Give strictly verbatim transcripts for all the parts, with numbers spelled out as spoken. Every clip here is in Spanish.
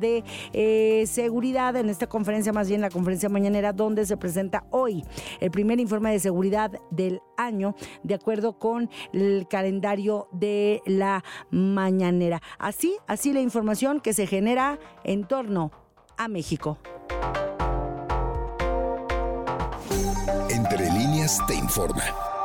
de eh, seguridad, en esta conferencia, más bien la conferencia mañanera, donde se presenta hoy el primer informe de seguridad del año, de acuerdo con el calendario de la mañanera. Así, así la información que se genera en torno a México. Entre líneas te informa.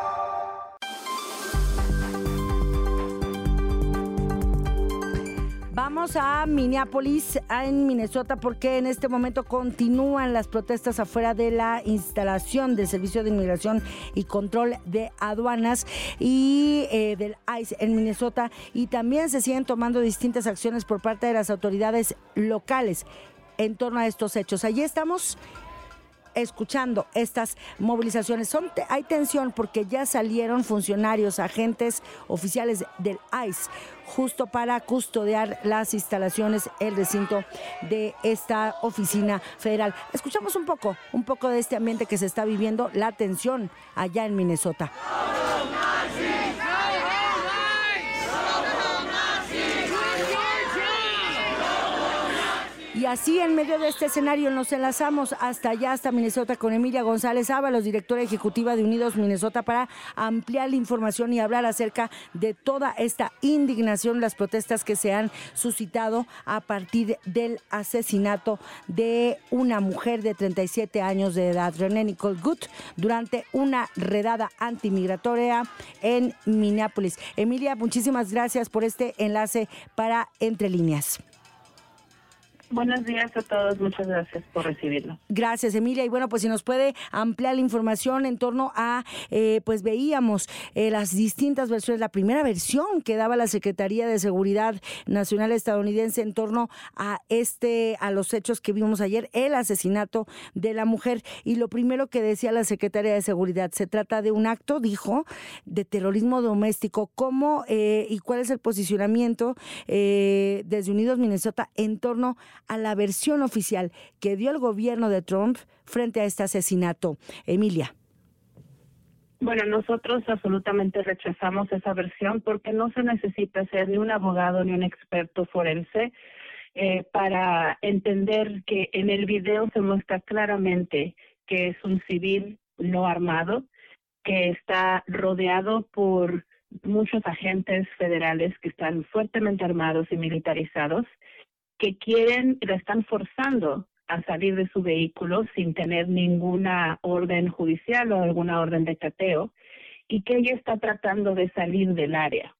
Vamos a Minneapolis, en Minnesota, porque en este momento continúan las protestas afuera de la instalación del Servicio de Inmigración y Control de Aduanas y eh, del ICE en Minnesota, y también se siguen tomando distintas acciones por parte de las autoridades locales en torno a estos hechos. Allí estamos escuchando estas movilizaciones. Son, hay tensión porque ya salieron funcionarios, agentes, oficiales del ICE justo para custodiar las instalaciones, el recinto de esta oficina federal. Escuchamos un poco, un poco de este ambiente que se está viviendo, la tensión allá en Minnesota. Y así, en medio de este escenario, nos enlazamos hasta allá, hasta Minnesota, con Emilia González Ábalos, directora ejecutiva de Unidos Minnesota, para ampliar la información y hablar acerca de toda esta indignación, las protestas que se han suscitado a partir del asesinato de una mujer de treinta y siete años de edad, Renee Nicole Good, durante una redada antimigratoria en Minneapolis. Emilia, muchísimas gracias por este enlace para Entre Líneas. Buenos días a todos, muchas gracias por recibirlo. Gracias, Emilia. Y bueno, pues si nos puede ampliar la información en torno a, eh, pues veíamos eh, las distintas versiones, la primera versión que daba la Secretaría de Seguridad Nacional estadounidense en torno a este, a los hechos que vimos ayer, el asesinato de la mujer. Y lo primero que decía la Secretaría de Seguridad, se trata de un acto, dijo, de terrorismo doméstico. ¿Cómo eh, y cuál es el posicionamiento eh, desde Unidos Minnesota en torno a la versión oficial que dio el gobierno de Trump frente a este asesinato? Emilia. Bueno, nosotros absolutamente rechazamos esa versión porque no se necesita ser ni un abogado ni un experto forense eh, para entender que en el video se muestra claramente que es un civil no armado, que está rodeado por muchos agentes federales que están fuertemente armados y militarizados, que quieren, la están forzando a salir de su vehículo sin tener ninguna orden judicial o alguna orden de cateo, y que ella está tratando de salir del área.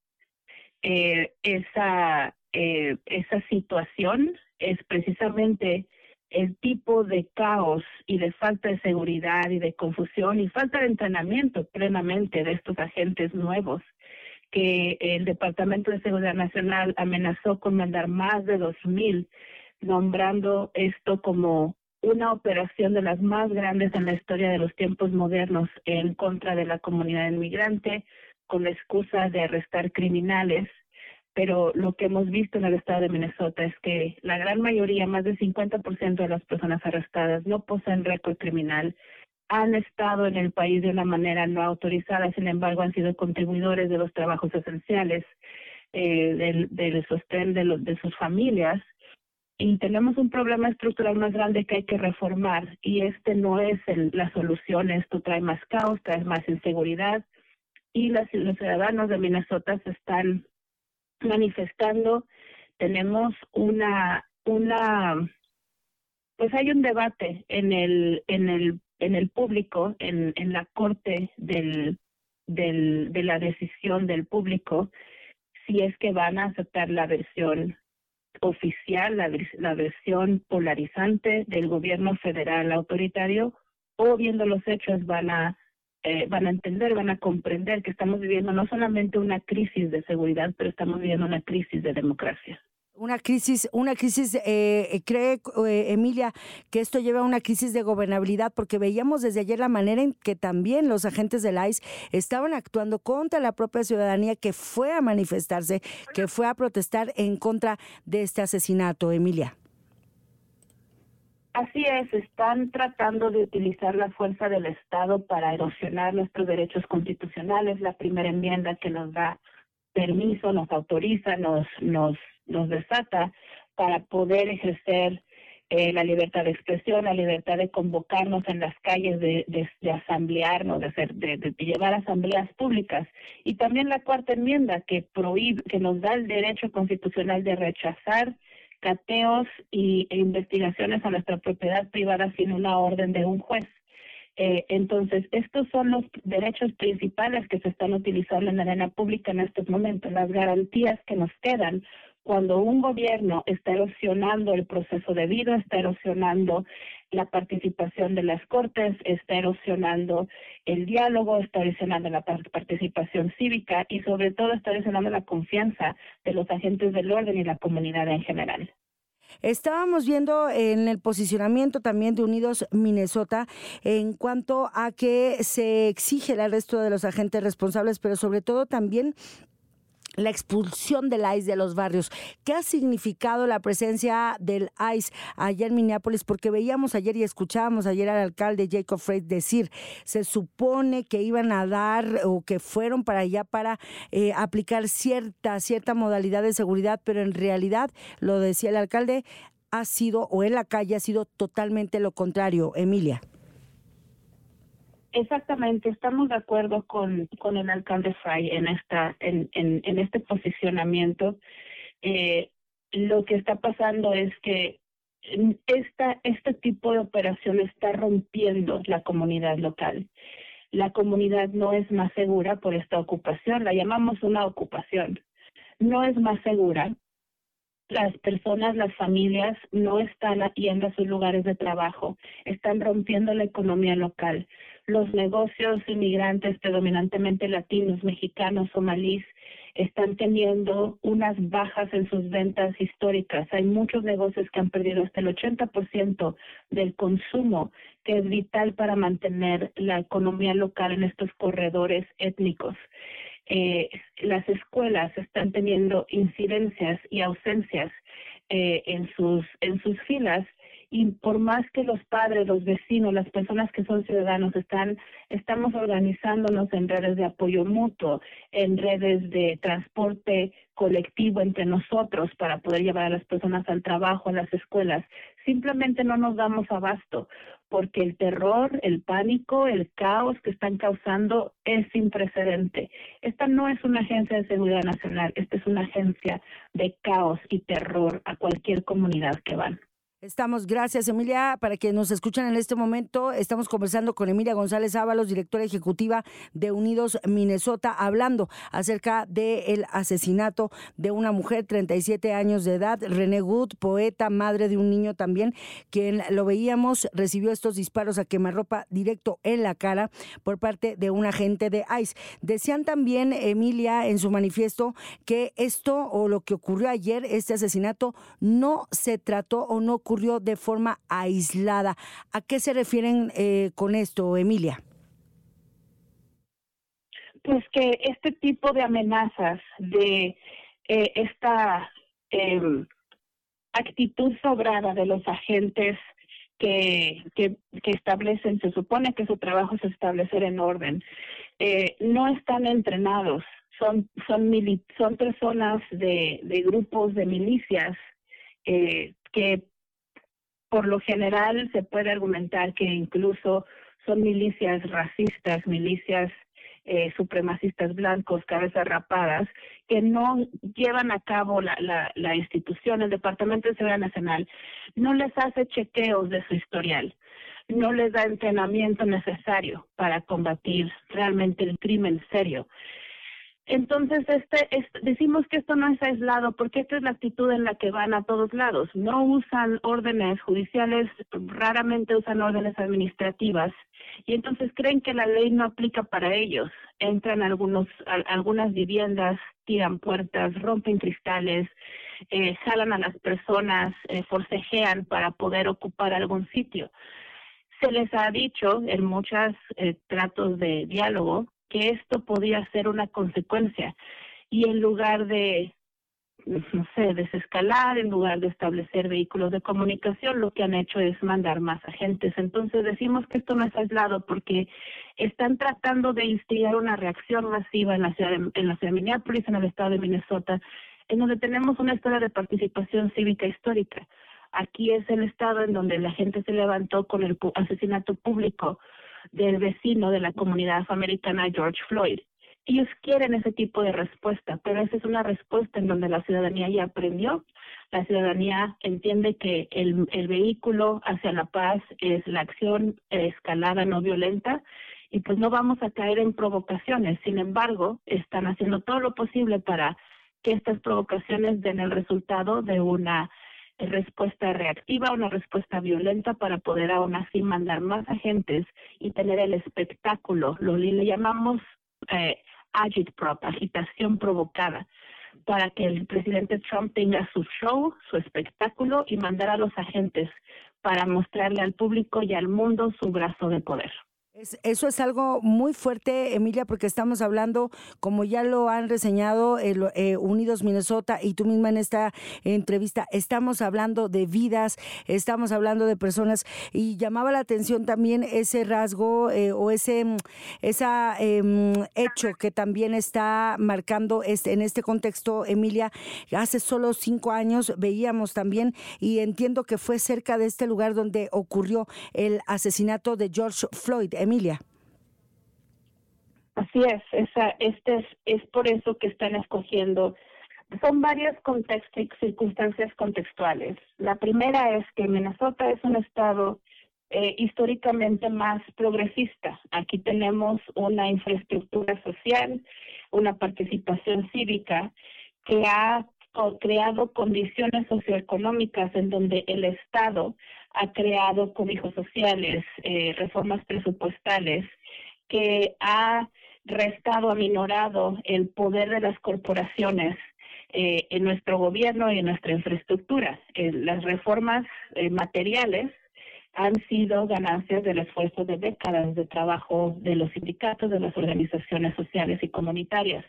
Eh, esa, eh, esa situación es precisamente el tipo de caos y de falta de seguridad y de confusión y falta de entrenamiento plenamente de estos agentes nuevos, que el Departamento de Seguridad Nacional amenazó con mandar más de dos mil, nombrando esto como una operación de las más grandes en la historia de los tiempos modernos en contra de la comunidad inmigrante, con la excusa de arrestar criminales. Pero lo que hemos visto en el estado de Minnesota es que la gran mayoría, más del cincuenta por ciento de las personas arrestadas, no poseen récord criminal, han estado en el país de una manera no autorizada, sin embargo han sido contribuidores de los trabajos esenciales, eh, del, del sostén de, los, de sus familias, y tenemos un problema estructural más grande que hay que reformar, y este no es el, la solución. Esto trae más caos, trae más inseguridad, y las, los ciudadanos de Minnesota se están manifestando. Tenemos una, una, pues hay un debate en el, en el en el público, en, en la corte del, del, de la decisión del público, si es que van a aceptar la versión oficial, la, la versión polarizante del gobierno federal autoritario, o viendo los hechos van a, eh, van a entender, van a comprender que estamos viviendo no solamente una crisis de seguridad, pero estamos viviendo una crisis de democracia. Una crisis, una crisis, eh, cree eh, Emilia, que esto lleva a una crisis de gobernabilidad, porque veíamos desde ayer la manera en que también los agentes del ICE estaban actuando contra la propia ciudadanía que fue a manifestarse, que fue a protestar en contra de este asesinato, Emilia. Así es, están tratando de utilizar la fuerza del Estado para erosionar nuestros derechos constitucionales. La primera enmienda que nos da permiso, nos autoriza, nos, nos nos desata para poder ejercer eh, la libertad de expresión, la libertad de convocarnos en las calles, de, de, de asamblearnos, de, hacer, de, de llevar asambleas públicas. Y también la cuarta enmienda que prohíbe, que nos da el derecho constitucional de rechazar cateos y, e investigaciones a nuestra propiedad privada sin una orden de un juez. Eh, entonces, estos son los derechos principales que se están utilizando en la arena pública en estos momentos, las garantías que nos quedan cuando un gobierno está erosionando el proceso debido, está erosionando la participación de las cortes, está erosionando el diálogo, está erosionando la participación cívica y sobre todo está erosionando la confianza de los agentes del orden y la comunidad en general. Estábamos viendo en el posicionamiento también de Unidos Minnesota en cuanto a que se exige el arresto de los agentes responsables, pero sobre todo también la expulsión del I C E de los barrios. ¿Qué ha significado la presencia del I C E allá en Minneapolis? Porque veíamos ayer y escuchábamos ayer al alcalde Jacob Frey decir, se supone que iban a dar o que fueron para allá para eh, aplicar cierta, cierta modalidad de seguridad, pero en realidad, lo decía el alcalde, ha sido, o en la calle ha sido totalmente lo contrario. Emilia. Exactamente, estamos de acuerdo con, con el alcalde Frey en esta en, en, en este posicionamiento. Eh, lo que está pasando es que esta este tipo de operación está rompiendo la comunidad local. La comunidad no es más segura por esta ocupación, la llamamos una ocupación. No es más segura. Las personas, las familias no están yendo a sus lugares de trabajo, están rompiendo la economía local. Los negocios inmigrantes, predominantemente latinos, mexicanos, somalíes, están teniendo unas bajas en sus ventas históricas. Hay muchos negocios que han perdido hasta el ochenta por ciento del consumo, que es vital para mantener la economía local en estos corredores étnicos. Eh, las escuelas están teniendo incidencias y ausencias eh, en sus en sus filas, y por más que los padres, los vecinos, las personas que son ciudadanos están estamos organizándonos en redes de apoyo mutuo, en redes de transporte colectivo entre nosotros para poder llevar a las personas al trabajo, a las escuelas, simplemente no nos damos abasto, porque el terror, el pánico, el caos que están causando es sin precedente. Esta no es una agencia de seguridad nacional, esta es una agencia de caos y terror a cualquier comunidad que van. Estamos, gracias Emilia, para que nos escuchan en este momento, estamos conversando con Emilia González Ábalos, directora ejecutiva de Unidos Minnesota, hablando acerca del asesinato de una mujer, treinta y siete años de edad, Renee Wood, poeta, madre de un niño también, quien lo veíamos, recibió estos disparos a quemarropa directo en la cara por parte de un agente de I C E. Decían también, Emilia, en su manifiesto, que esto o lo que ocurrió ayer, este asesinato, no se trató o no ocurrió de forma aislada. ¿A qué se refieren eh, con esto, Emilia? Pues que este tipo de amenazas, de eh, esta eh, actitud sobrada de los agentes que, que, que establecen, se supone que su trabajo es establecer en orden, eh, no están entrenados, son, son, mili- son personas de, de grupos de milicias eh, que por lo general se puede argumentar que incluso son milicias racistas, milicias eh, supremacistas blancos, cabezas rapadas, que no llevan a cabo la, la, la institución, el Departamento de Seguridad Nacional, no les hace chequeos de su historial, no les da entrenamiento necesario para combatir realmente el crimen serio. Entonces, este, este, decimos que esto no es aislado porque esta es la actitud en la que van a todos lados. No usan órdenes judiciales, raramente usan órdenes administrativas y entonces creen que la ley no aplica para ellos. Entran a, algunos, a algunas viviendas, tiran puertas, rompen cristales, eh, jalan a las personas, eh, forcejean para poder ocupar algún sitio. Se les ha dicho en muchos eh, tratos de diálogo que esto podía ser una consecuencia y en lugar de, no sé, desescalar, en lugar de establecer vehículos de comunicación, lo que han hecho es mandar más agentes. Entonces decimos que esto no es aislado porque están tratando de instigar una reacción masiva en la ciudad de, en la ciudad de Minneapolis, en el estado de Minnesota, en donde tenemos una historia de participación cívica histórica. Aquí es el estado en donde la gente se levantó con el asesinato público del vecino de la comunidad afroamericana, George Floyd. Ellos quieren ese tipo de respuesta, pero esa es una respuesta en donde la ciudadanía ya aprendió. La ciudadanía entiende que el, el vehículo hacia la paz es la acción escalada no violenta, y pues no vamos a caer en provocaciones. Sin embargo, están haciendo todo lo posible para que estas provocaciones den el resultado de una respuesta reactiva, una respuesta violenta, para poder aún así mandar más agentes y tener el espectáculo, lo le llamamos eh, agitprop, agitación provocada, para que el presidente Trump tenga su show, su espectáculo, y mandar a los agentes para mostrarle al público y al mundo su brazo de poder. Es, eso es algo muy fuerte, Emilia, porque estamos hablando, como ya lo han reseñado el, eh, Unidos Minnesota y tú misma en esta entrevista, estamos hablando de vidas, estamos hablando de personas, y llamaba la atención también ese rasgo eh, o ese esa eh, hecho que también está marcando este, en este contexto, Emilia. Hace solo cinco años veíamos también, y entiendo que fue cerca de este lugar donde ocurrió el asesinato de George Floyd. Emilia. Así es, esa, este es, es por eso que están escogiendo. Son varios contextos y circunstancias contextuales. La primera es que Minnesota es un estado eh, históricamente más progresista. Aquí tenemos una infraestructura social, una participación cívica que ha creado condiciones socioeconómicas en donde el Estado ha creado cobijos sociales, eh, reformas presupuestales, que ha restado, aminorado el poder de las corporaciones eh, en nuestro gobierno y en nuestra infraestructura. Eh, las reformas eh, materiales han sido ganancias del esfuerzo de décadas de trabajo de los sindicatos, de las organizaciones sociales y comunitarias.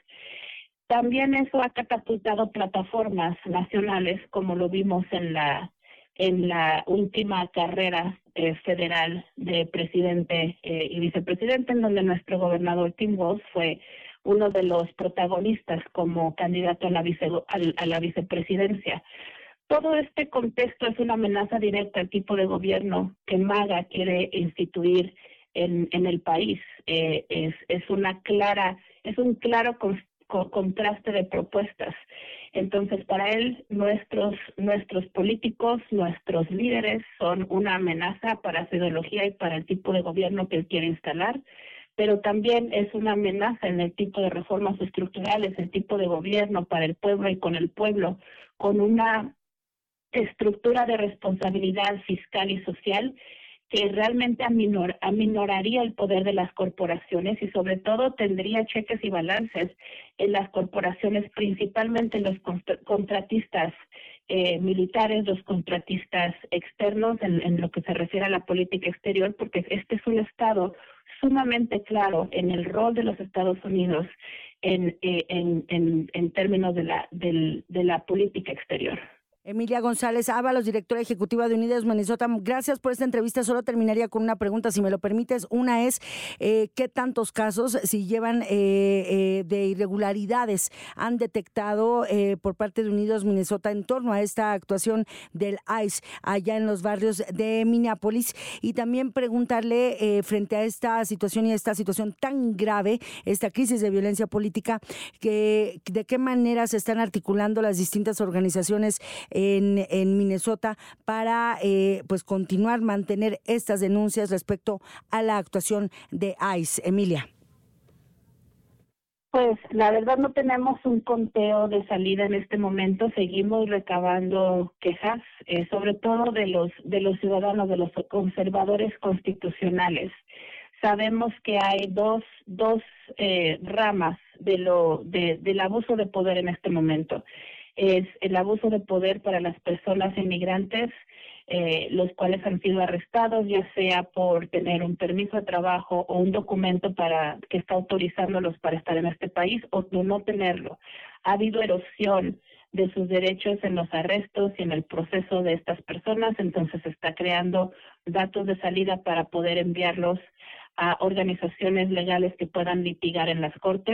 También eso ha catapultado plataformas nacionales, como lo vimos en la en la última carrera eh, federal de presidente eh, y vicepresidente, en donde nuestro gobernador Tim Walz fue uno de los protagonistas como candidato a la, vice, a, a la vicepresidencia. Todo este contexto es una amenaza directa al tipo de gobierno que MAGA quiere instituir en, en el país. Eh, es, es una clara, es un claro con, con, contraste de propuestas. Entonces, para él, nuestros, nuestros políticos, nuestros líderes son una amenaza para su ideología y para el tipo de gobierno que él quiere instalar, pero también es una amenaza en el tipo de reformas estructurales, el tipo de gobierno para el pueblo y con el pueblo, con una estructura de responsabilidad fiscal y social que realmente aminor, aminoraría el poder de las corporaciones y sobre todo tendría cheques y balances en las corporaciones, principalmente los contratistas eh, militares, los contratistas externos en, en lo que se refiere a la política exterior, porque este es un estado sumamente claro en el rol de los Estados Unidos en, en, en, en términos de la, del, de la política exterior. Emilia González Ábalos, directora ejecutiva de Unidos Minnesota, gracias por esta entrevista. Solo terminaría con una pregunta, si me lo permites. Una es, eh, ¿qué tantos casos, si llevan eh, eh, de irregularidades, han detectado eh, por parte de Unidos Minnesota en torno a esta actuación del ICE allá en los barrios de Minneapolis? Y también preguntarle, eh, frente a esta situación y esta situación tan grave, esta crisis de violencia política, que, ¿de qué manera se están articulando las distintas organizaciones En, en Minnesota para eh, pues continuar, mantener estas denuncias respecto a la actuación de ICE? Emilia. Pues la verdad no tenemos un conteo de salida en este momento, seguimos recabando quejas, eh, sobre todo de los de los ciudadanos, de los conservadores constitucionales. Sabemos que hay dos dos eh, ramas de lo de, del abuso de poder en este momento. Es el abuso de poder para las personas inmigrantes, eh, los cuales han sido arrestados, ya sea por tener un permiso de trabajo o un documento para que está autorizándolos para estar en este país, o de no tenerlo. Ha habido erosión de sus derechos en los arrestos y en el proceso de estas personas, entonces se está creando datos de salida para poder enviarlos a organizaciones legales que puedan litigar en las cortes,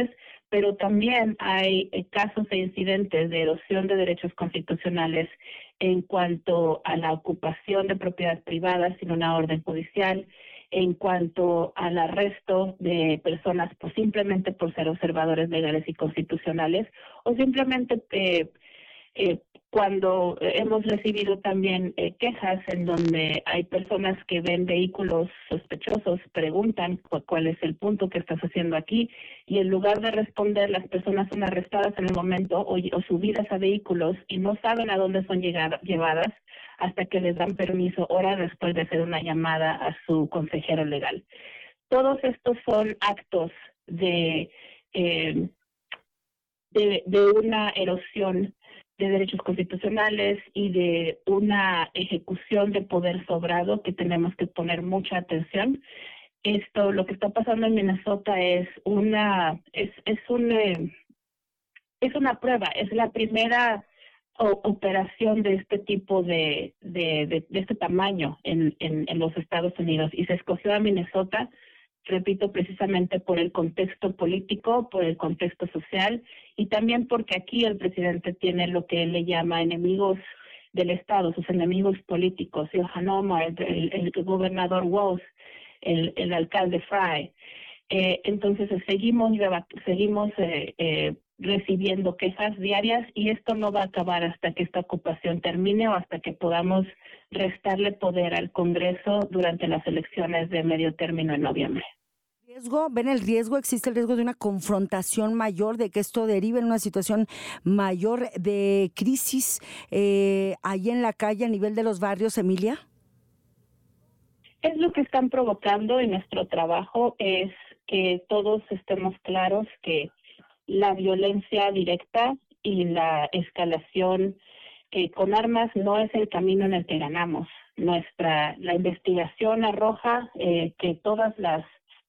pero también hay eh, casos e incidentes de erosión de derechos constitucionales en cuanto a la ocupación de propiedad privada sin una orden judicial, en cuanto al arresto de personas pues, simplemente por ser observadores legales y constitucionales, o simplemente eh, eh, cuando hemos recibido también eh, quejas en donde hay personas que ven vehículos sospechosos, preguntan cu- cuál es el punto que estás haciendo aquí, y en lugar de responder, las personas son arrestadas en el momento o, o subidas a vehículos y no saben a dónde son llegada, llevadas hasta que les dan permiso horas después de hacer una llamada a su consejero legal. Todos estos son actos de, eh, de, de una erosión de derechos constitucionales y de una ejecución de poder sobrado que tenemos que poner mucha atención. Esto, lo que está pasando en Minnesota es una, es, es un, eh, es una prueba, es la primera o, operación de este tipo de, de, de, de este tamaño en, en, en los Estados Unidos, y se escogió a Minnesota, repito, precisamente por el contexto político, por el contexto social, y también porque aquí el presidente tiene lo que él le llama enemigos del Estado, sus enemigos políticos, Ilhan Omar, el, el, el gobernador Walz, el, el alcalde Frey. Eh, entonces seguimos, seguimos eh, eh, recibiendo quejas diarias, y esto no va a acabar hasta que esta ocupación termine o hasta que podamos restarle poder al Congreso durante las elecciones de medio término en noviembre. ¿Riesgo? ¿Ven el riesgo? ¿Existe el riesgo de una confrontación mayor, de que esto derive en una situación mayor de crisis eh, ahí en la calle a nivel de los barrios, Emilia? Es lo que están provocando, en nuestro trabajo es que todos estemos claros que la violencia directa y la escalación eh, con armas no es el camino en el que ganamos. Nuestra, la investigación arroja eh, que todas las,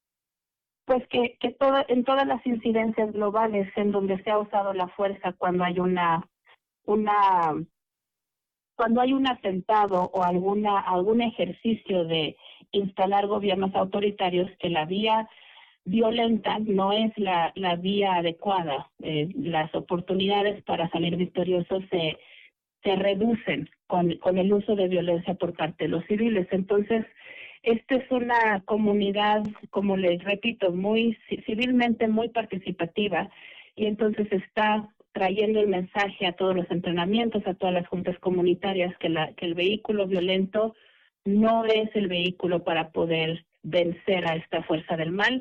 pues que, que toda, en todas las incidencias globales en donde se ha usado la fuerza cuando hay una, una, cuando hay un atentado o alguna, algún ejercicio de instalar gobiernos autoritarios, que la vía violenta no es la, la vía adecuada. Eh, las oportunidades para salir victoriosos se, se reducen con, con el uso de violencia por parte de los civiles. Entonces, esta es una comunidad, como les repito, muy civilmente muy participativa, y entonces está trayendo el mensaje a todos los entrenamientos, a todas las juntas comunitarias, que, la, que el vehículo violento no es el vehículo para poder vencer a esta fuerza del mal.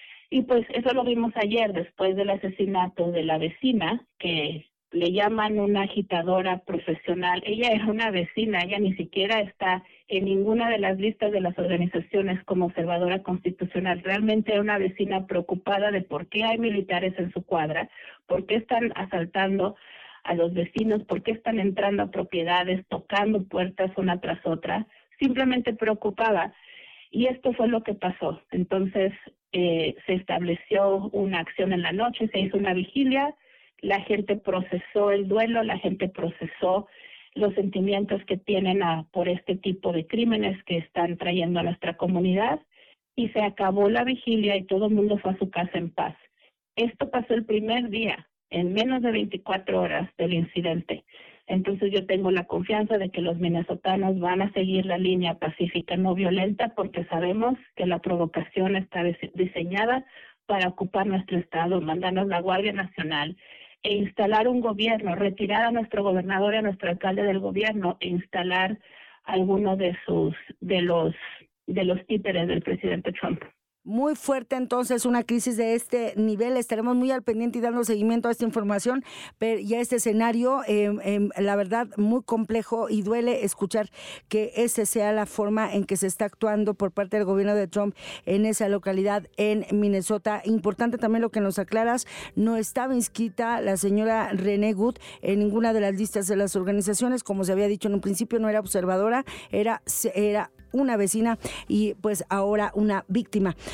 Y pues eso lo vimos ayer, después del asesinato de la vecina, que le llaman una agitadora profesional. Ella era una vecina, ella ni siquiera está en ninguna de las listas de las organizaciones como observadora constitucional. Realmente era una vecina preocupada de por qué hay militares en su cuadra, por qué están asaltando a los vecinos, por qué están entrando a propiedades, tocando puertas una tras otra, simplemente preocupada. Y esto fue lo que pasó. Entonces eh, se estableció una acción en la noche, se hizo una vigilia, la gente procesó el duelo, la gente procesó los sentimientos que tienen a, por este tipo de crímenes que están trayendo a nuestra comunidad, y se acabó la vigilia y todo el mundo fue a su casa en paz. Esto pasó el primer día, en menos de veinticuatro horas del incidente. Entonces yo tengo la confianza de que los minnesotanos van a seguir la línea pacífica no violenta, porque sabemos que la provocación está diseñada para ocupar nuestro estado, mandarnos la Guardia Nacional e instalar un gobierno, retirar a nuestro gobernador y a nuestro alcalde del gobierno e instalar alguno de sus de los de los títeres del presidente Trump. Muy fuerte entonces una crisis de este nivel. Estaremos muy al pendiente y dando seguimiento a esta información pero, y a este escenario. Eh, eh, la verdad, muy complejo, y duele escuchar que esa sea la forma en que se está actuando por parte del gobierno de Trump en esa localidad en Minnesota. Importante también lo que nos aclaras, no estaba inscrita la señora Renee Good en ninguna de las listas de las organizaciones. Como se había dicho en un principio, no era observadora, era, era una vecina y pues ahora una víctima.